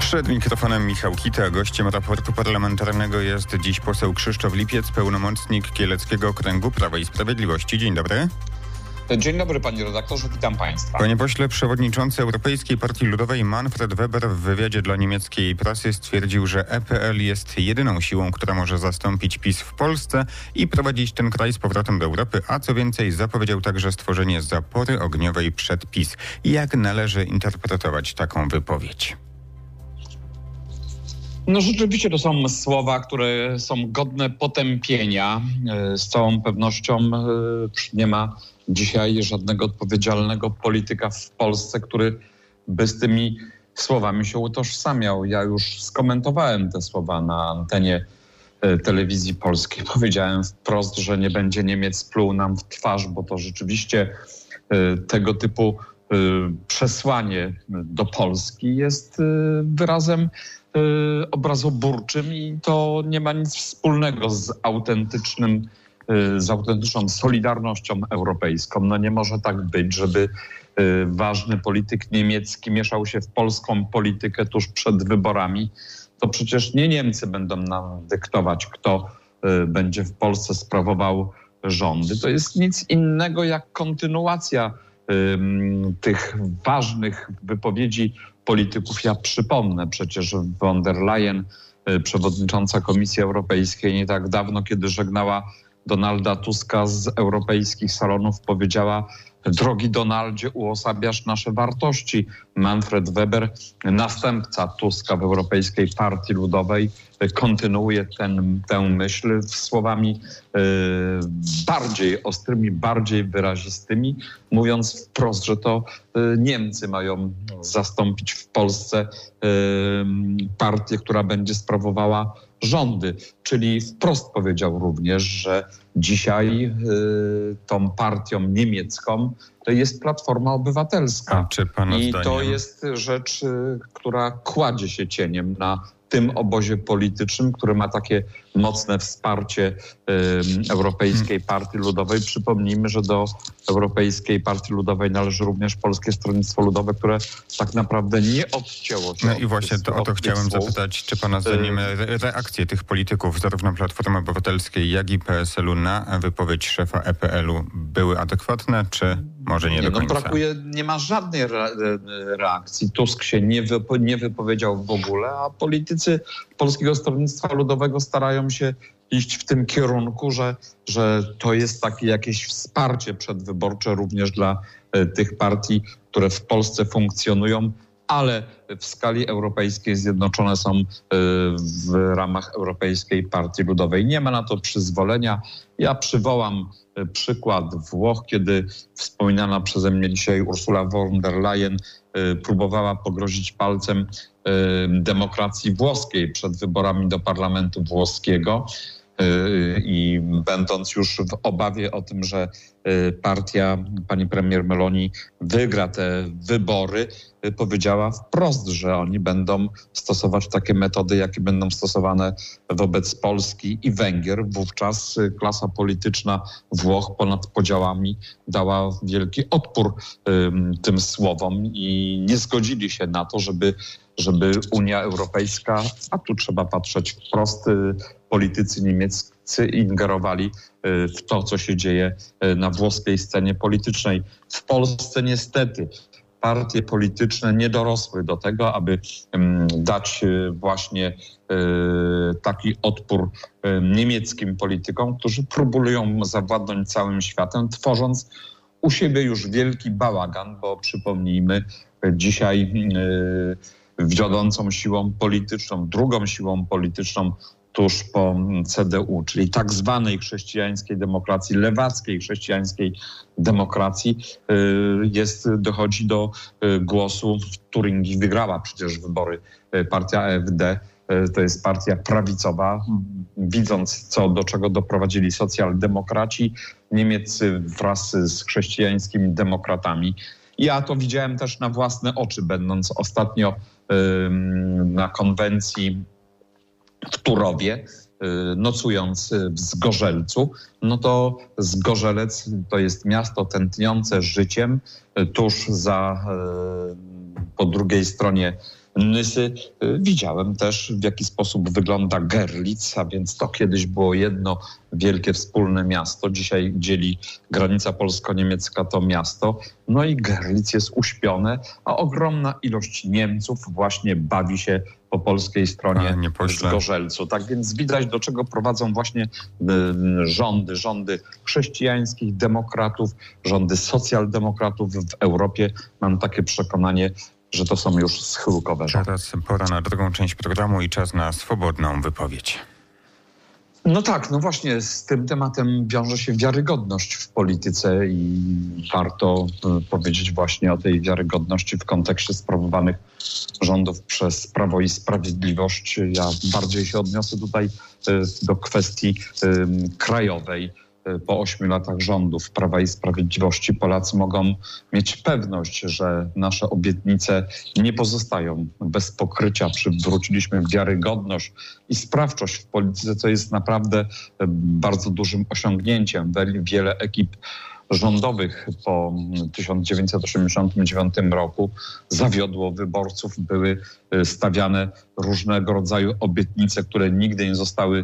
Przed mikrofonem Michał Kita, gościem raportu parlamentarnego jest dziś poseł Krzysztof Lipiec, pełnomocnik Kieleckiego Okręgu Prawa i Sprawiedliwości. Dzień dobry. Dzień dobry, panie redaktorze, witam państwa. Panie pośle, przewodniczący Europejskiej Partii Ludowej Manfred Weber w wywiadzie dla niemieckiej prasy stwierdził, że EPL jest jedyną siłą, która może zastąpić PiS w Polsce i prowadzić ten kraj z powrotem do Europy, a co więcej zapowiedział także stworzenie zapory ogniowej przed PiS. Jak należy interpretować taką wypowiedź? No rzeczywiście to są słowa, które są godne potępienia. Z całą pewnością nie ma dzisiaj żadnego odpowiedzialnego polityka w Polsce, który by z tymi słowami się utożsamiał. Ja już skomentowałem te słowa na antenie telewizji polskiej. Powiedziałem wprost, że nie będzie Niemiec pluł nam w twarz, bo to rzeczywiście tego typu przesłanie do Polski jest wyrazem obrazoburczym i to nie ma nic wspólnego z autentyczną solidarnością europejską. No nie może tak być, żeby ważny polityk niemiecki mieszał się w polską politykę tuż przed wyborami. To przecież nie Niemcy będą nam dyktować, kto będzie w Polsce sprawował rządy. To jest nic innego jak kontynuacja tych ważnych wypowiedzi polityków. Ja przypomnę, przecież von der Leyen, przewodnicząca Komisji Europejskiej, nie tak dawno, kiedy żegnała Donalda Tuska z europejskich salonów, powiedziała: drogi Donaldzie, uosabiasz nasze wartości. Manfred Weber, następca Tuska w Europejskiej Partii Ludowej, kontynuuje tę myśl słowami bardziej ostrymi, bardziej wyrazistymi, mówiąc wprost, że to Niemcy mają zastąpić w Polsce partię, która będzie sprawowała rządy. Czyli wprost powiedział również, że dzisiaj tą partią niemiecką to jest Platforma Obywatelska. I to jest rzecz, która kładzie się cieniem na tym obozie politycznym, który ma takie mocne wsparcie Europejskiej Partii Ludowej. Przypomnijmy, że do Europejskiej Partii Ludowej należy również Polskie Stronnictwo Ludowe, które tak naprawdę nie odcięło się. No i właśnie o to chciałem zapytać, czy pana zdaniem reakcje tych polityków, zarówno Platformy Obywatelskiej, jak i PSL-u na wypowiedź szefa EPL-u były adekwatne, czy może nie do końca? Nie ma żadnej reakcji. Tusk się nie wypowiedział w ogóle, a politycy Polskiego Stronnictwa Ludowego starają się iść w tym kierunku, że to jest takie jakieś wsparcie przedwyborcze również dla tych partii, które w Polsce funkcjonują, ale w skali europejskiej zjednoczone są w ramach Europejskiej Partii Ludowej. Nie ma na to przyzwolenia. Ja przywołam przykład Włoch, kiedy wspominana przeze mnie dzisiaj Ursula von der Leyen próbowała pogrozić palcem demokracji włoskiej przed wyborami do parlamentu włoskiego i będąc już w obawie o tym, że partia pani premier Meloni wygra te wybory, powiedziała wprost, że oni będą stosować takie metody, jakie będą stosowane wobec Polski i Węgier. Wówczas klasa polityczna Włoch ponad podziałami dała wielki odpór tym słowom i nie zgodzili się na to, żeby Unia Europejska, a tu trzeba patrzeć wprost, politycy niemieccy ingerowali w to, co się dzieje na włoskiej scenie politycznej. W Polsce niestety partie polityczne nie dorosły do tego, aby dać właśnie taki odpór niemieckim politykom, którzy próbują zawładnąć całym światem, tworząc u siebie już wielki bałagan, bo przypomnijmy, dzisiaj wiodącą siłą polityczną, drugą siłą polityczną tuż po CDU, czyli tak zwanej chrześcijańskiej demokracji, lewackiej chrześcijańskiej demokracji, dochodzi do głosu w Turingii. Wygrała przecież wybory partia AfD. To jest partia prawicowa. Widząc, do czego doprowadzili socjaldemokraci niemieccy wraz z chrześcijańskimi demokratami. Ja to widziałem też na własne oczy, będąc ostatnio na konwencji w Turowie, nocując w Zgorzelcu. No to Zgorzelec to jest miasto tętniące życiem, tuż po drugiej stronie Nysy. Widziałem też, w jaki sposób wygląda Görlitz, a więc to kiedyś było jedno wielkie wspólne miasto. Dzisiaj dzieli granica polsko-niemiecka to miasto. No i Görlitz jest uśpione, a ogromna ilość Niemców właśnie bawi się po polskiej stronie w Gorzelcu. Tak więc widać, do czego prowadzą właśnie rządy chrześcijańskich demokratów, rządy socjaldemokratów w Europie. Mam takie przekonanie, że to są już schyłkowe rządy. Teraz pora na drugą część programu i czas na swobodną wypowiedź. No tak, no właśnie z tym tematem wiąże się wiarygodność w polityce i warto powiedzieć właśnie o tej wiarygodności w kontekście sprawowanych rządów przez Prawo i Sprawiedliwość. Ja bardziej się odniosę tutaj do kwestii krajowej. Po 8 latach rządów Prawa i Sprawiedliwości Polacy mogą mieć pewność, że nasze obietnice nie pozostają bez pokrycia. Przywróciliśmy wiarygodność i sprawczość w polityce, co jest naprawdę bardzo dużym osiągnięciem. Wiele ekip rządowych po 1989 roku zawiodło wyborców. Były stawiane różnego rodzaju obietnice, które nigdy nie zostały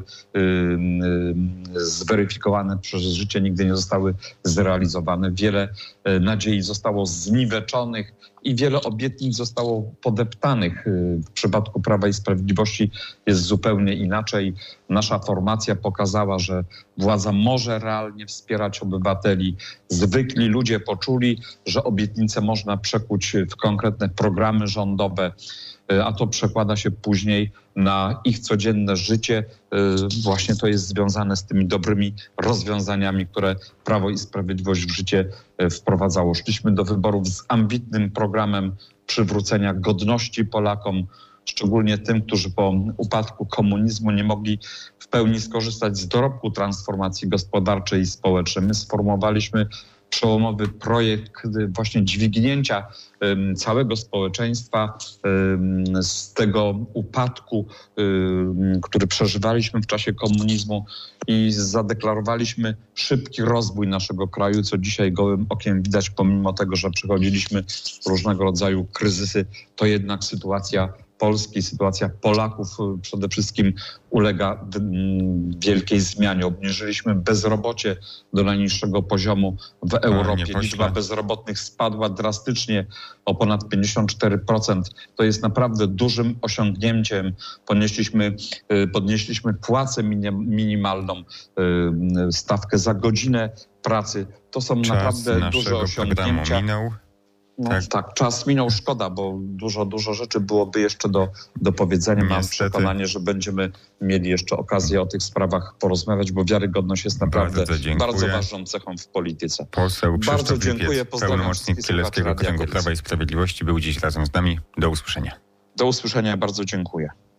zweryfikowane przez życie, nigdy nie zostały zrealizowane. Wiele nadziei zostało zniweczonych i wiele obietnic zostało podeptanych. W przypadku Prawa i Sprawiedliwości jest zupełnie inaczej. Nasza formacja pokazała, że władza może realnie wspierać obywateli. Zwykli ludzie poczuli, że obietnice można przekuć w konkretne programy rządowe, a to przekłada się później na ich codzienne życie. Właśnie to jest związane z tymi dobrymi rozwiązaniami, które Prawo i Sprawiedliwość w życie wprowadzało. Szliśmy do wyborów z ambitnym programem przywrócenia godności Polakom, szczególnie tym, którzy po upadku komunizmu nie mogli w pełni skorzystać z dorobku transformacji gospodarczej i społecznej. My sformułowaliśmy przełomowy projekt właśnie dźwignięcia całego społeczeństwa z tego upadku, który przeżywaliśmy w czasie komunizmu i zadeklarowaliśmy szybki rozwój naszego kraju, co dzisiaj gołym okiem widać, pomimo tego, że przechodziliśmy różnego rodzaju kryzysy, to jednak sytuacja Polski, sytuacja Polaków przede wszystkim ulega wielkiej zmianie. Obniżyliśmy bezrobocie do najniższego poziomu w Europie. Liczba bezrobotnych spadła drastycznie o ponad 54%. To jest naprawdę dużym osiągnięciem. Podnieśliśmy płacę minimalną, stawkę za godzinę pracy. To są naprawdę duże osiągnięcia. No, tak, czas minął, szkoda, bo dużo rzeczy byłoby jeszcze do powiedzenia. Mam przekonanie, że będziemy mieli jeszcze okazję o tych sprawach porozmawiać, bo wiarygodność jest naprawdę bardzo ważną cechą w polityce. Poseł Krzysztof bardzo dziękuję, pozdrawiam pełnomocnik Kieleckiego Okręgu Prawa i Sprawiedliwości, był dziś razem z nami. Do usłyszenia. Do usłyszenia, bardzo dziękuję.